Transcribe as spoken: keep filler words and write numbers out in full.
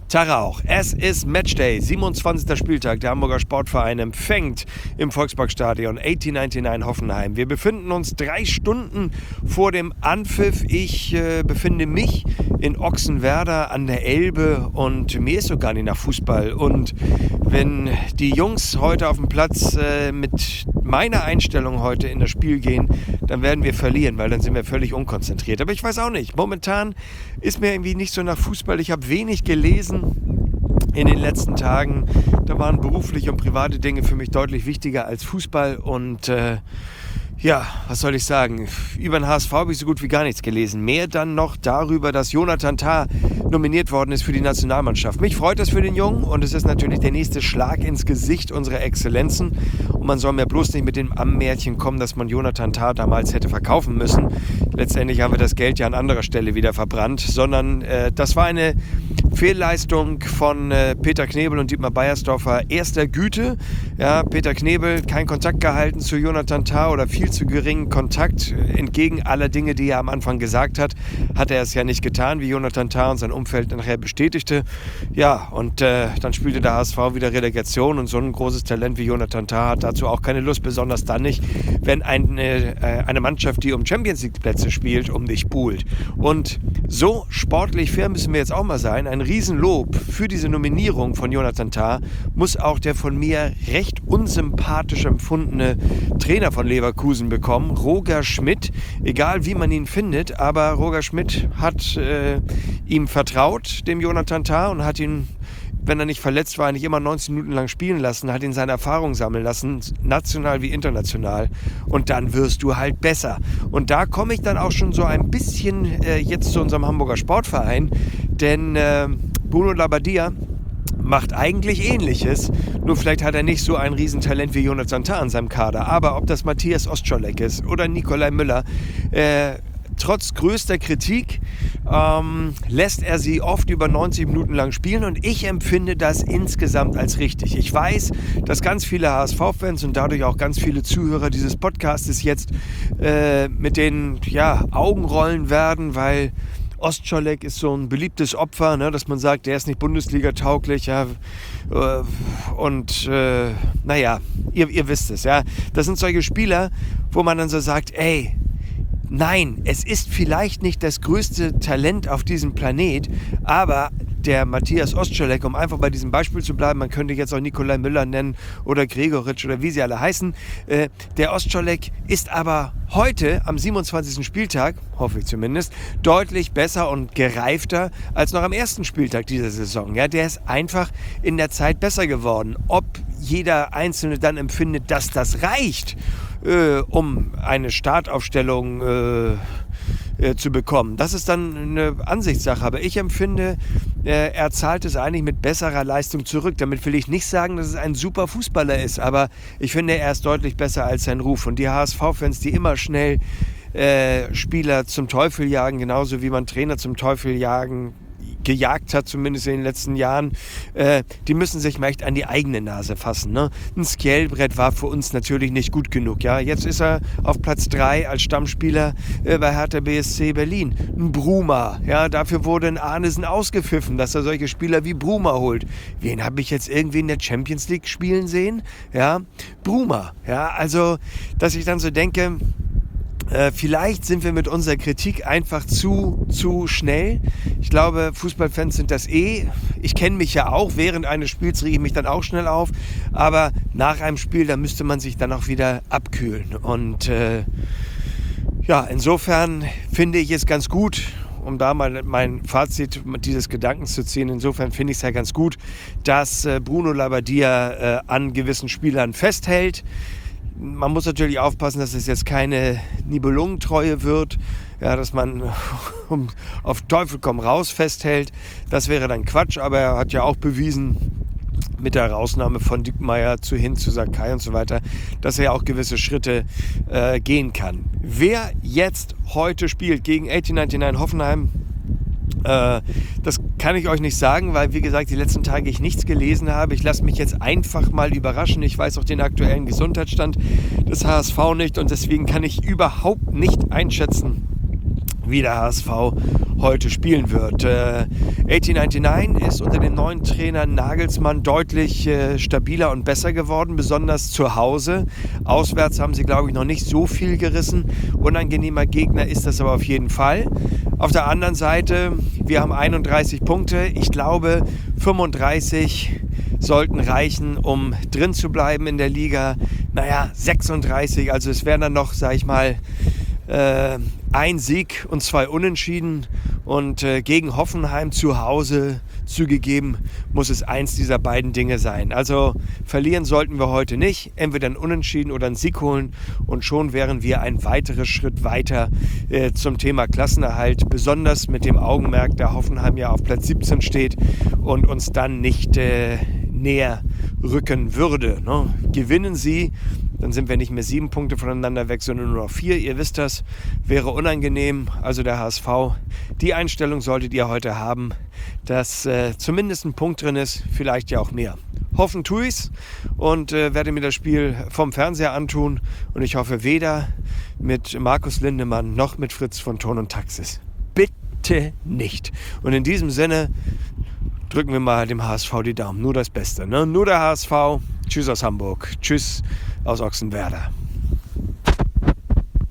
Tag auch. Es ist Matchday, siebenundzwanzigster Spieltag. Der Hamburger Sportverein empfängt im Volksparkstadion achtzehnhundertneunundneunzig Hoffenheim. Wir befinden uns drei Stunden vor dem Anpfiff. Ich äh, befinde mich in Ochsenwerder an der Elbe und mir ist so gar nicht nach Fußball. Und wenn die Jungs heute auf dem Platz äh, mit meiner Einstellung heute in das Spiel gehen, dann werden wir verlieren, weil dann sind wir völlig unkonzentriert. Aber ich weiß auch nicht. Momentan ist mir irgendwie nicht so nach Fußball. Ich habe wenig gelesen in den letzten Tagen. Da waren berufliche und private Dinge für mich deutlich wichtiger als Fußball. Und äh, ja, was soll ich sagen? Über den H S V habe ich so gut wie gar nichts gelesen. Mehr dann noch darüber, dass Jonathan Tah nominiert worden ist für die Nationalmannschaft. Mich freut das für den Jungen und es ist natürlich der nächste Schlag ins Gesicht unserer Exzellenzen. Und man soll mir bloß nicht mit dem Ammärchen kommen, dass man Jonathan Tah damals hätte verkaufen müssen. Letztendlich haben wir das Geld ja an anderer Stelle wieder verbrannt, sondern äh, das war eine Fehlleistung von äh, Peter Knebel und Dietmar Beiersdorfer erster Güte. Ja, Peter Knebel kein Kontakt gehalten zu Jonathan Tah oder viel zu geringen Kontakt. Entgegen aller Dinge, die er am Anfang gesagt hat, hat er es ja nicht getan, wie Jonathan Tah und sein Umfeld nachher bestätigte. Ja, und äh, dann spielte der H S V wieder Relegation und so ein großes Talent wie Jonathan Tah hat dazu auch keine Lust, besonders dann nicht, wenn eine, äh, eine Mannschaft, die um Champions League Plätze spielt, um dich buhlt. Und so sportlich fair müssen wir jetzt auch mal sein. Ein Riesenlob für diese Nominierung von Jonathan Tah muss auch der von mir recht unsympathisch empfundene Trainer von Leverkusen bekommen, Roger Schmidt. Egal wie man ihn findet, aber Roger Schmidt hat äh, ihm vertraut, dem Jonathan Tah, und hat ihn, wenn er nicht verletzt war, nicht immer neunzig Minuten lang spielen lassen, hat ihn seine Erfahrung sammeln lassen, national wie international. Und dann wirst du halt besser. Und da komme ich dann auch schon so ein bisschen äh, jetzt zu unserem Hamburger Sportverein, denn äh, Bruno Labbadia macht eigentlich Ähnliches, nur vielleicht hat er nicht so ein Riesentalent wie Jonathan Tah in seinem Kader. Aber ob das Matthias Ostscholek ist oder Nikolai Müller, äh, trotz größter Kritik ähm, lässt er sie oft über neunzig Minuten lang spielen und ich empfinde das insgesamt als richtig. Ich weiß, dass ganz viele H S V-Fans und dadurch auch ganz viele Zuhörer dieses Podcastes jetzt äh, mit den ja, Augen rollen werden, weil Ostscholek ist so ein beliebtes Opfer, ne, dass man sagt, der ist nicht Bundesliga-tauglich, ja, äh, und äh, naja, ihr, ihr wisst es, ja. Das sind solche Spieler, wo man dann so sagt, ey, nein, es ist vielleicht nicht das größte Talent auf diesem Planet, aber der Matthias Ostscholek, um einfach bei diesem Beispiel zu bleiben, man könnte jetzt auch Nikolai Müller nennen oder Gregoritsch oder wie sie alle heißen, äh, der Ostscholek ist aber heute am siebenundzwanzigsten Spieltag, hoffe ich zumindest, deutlich besser und gereifter als noch am ersten Spieltag dieser Saison. Ja, der ist einfach in der Zeit besser geworden. Ob jeder Einzelne dann empfindet, dass das reicht, äh, um eine Startaufstellung äh, äh, zu bekommen, das ist dann eine Ansichtssache. Aber ich empfinde, äh, er zahlt es eigentlich mit besserer Leistung zurück. Damit will ich nicht sagen, dass es ein super Fußballer ist, aber ich finde, er ist deutlich besser als sein Ruf. Und die H S V-Fans, die immer schnell äh, Spieler zum Teufel jagen, genauso wie man Trainer zum Teufel jagen gejagt hat, zumindest in den letzten Jahren, äh, die müssen sich mal echt an die eigene Nase fassen. Ne? Ein Skjelbrett war für uns natürlich nicht gut genug. Ja? Jetzt ist er auf Platz drei als Stammspieler äh, bei Hertha B S C Berlin. Ein Bruma, ja? Dafür wurde ein Arnesen ausgepfiffen, dass er solche Spieler wie Bruma holt. Wen habe ich jetzt irgendwie in der Champions League spielen sehen? Ja? Bruma. Ja? Also, dass ich dann so denke, Äh, vielleicht sind wir mit unserer Kritik einfach zu, zu schnell. Ich glaube, Fußballfans sind das eh. Ich kenne mich ja auch. Während eines Spiels rege ich mich dann auch schnell auf. Aber nach einem Spiel, da müsste man sich dann auch wieder abkühlen. Und äh, ja, insofern finde ich es ganz gut, um da mal mein Fazit dieses Gedankens zu ziehen. Insofern finde ich es ja ganz gut, dass äh, Bruno Labbadia äh, an gewissen Spielern festhält. Man muss natürlich aufpassen, dass es jetzt keine Nibelungentreue wird, ja, dass man um, auf Teufel komm raus festhält. Das wäre dann Quatsch, aber er hat ja auch bewiesen, mit der Herausnahme von Dickmeyer zu hin zu Sakai und so weiter, dass er ja auch gewisse Schritte äh, gehen kann. Wer jetzt heute spielt gegen achtzehnhundertneunundneunzig Hoffenheim, Äh, das kann ich euch nicht sagen, weil, wie gesagt, die letzten Tage ich nichts gelesen habe. Ich lasse mich jetzt einfach mal überraschen. Ich weiß auch den aktuellen Gesundheitsstand des H S V nicht und deswegen kann ich überhaupt nicht einschätzen, wie der H S V heute spielen wird. Äh, achtzehnhundertneunundneunzig ist unter dem neuen Trainer Nagelsmann deutlich äh, stabiler und besser geworden, besonders zu Hause. Auswärts haben sie, glaube ich, noch nicht so viel gerissen. Unangenehmer Gegner ist das aber auf jeden Fall. Auf der anderen Seite, wir haben einunddreißig Punkte. Ich glaube, fünfunddreißig sollten reichen, um drin zu bleiben in der Liga. Naja, sechsunddreißig, also es wären dann noch, sag ich mal, äh, ein Sieg und zwei Unentschieden. Und äh, gegen Hoffenheim zu Hause zugegeben, muss es eins dieser beiden Dinge sein. Also verlieren sollten wir heute nicht. Entweder ein Unentschieden oder einen Sieg holen. Und schon wären wir einen weiteren Schritt weiter äh, zum Thema Klassenerhalt. Besonders mit dem Augenmerk, da Hoffenheim ja auf Platz siebzehn steht und uns dann nicht äh, näher rücken würde. Ne? Gewinnen sie, dann sind wir nicht mehr sieben Punkte voneinander weg, sondern nur noch vier. Ihr wisst das, wäre unangenehm. Also der H S V, die Einstellung solltet ihr heute haben, dass äh, zumindest ein Punkt drin ist, vielleicht ja auch mehr. Hoffen tue ich's und äh, werde mir das Spiel vom Fernseher antun. Und ich hoffe weder mit Markus Lindemann noch mit Fritz von Ton und Taxis. Bitte nicht. Und in diesem Sinne drücken wir mal dem H S V die Daumen. Nur das Beste. Ne? Nur der H S V. Tschüss aus Hamburg. Tschüss aus Ochsenwerder.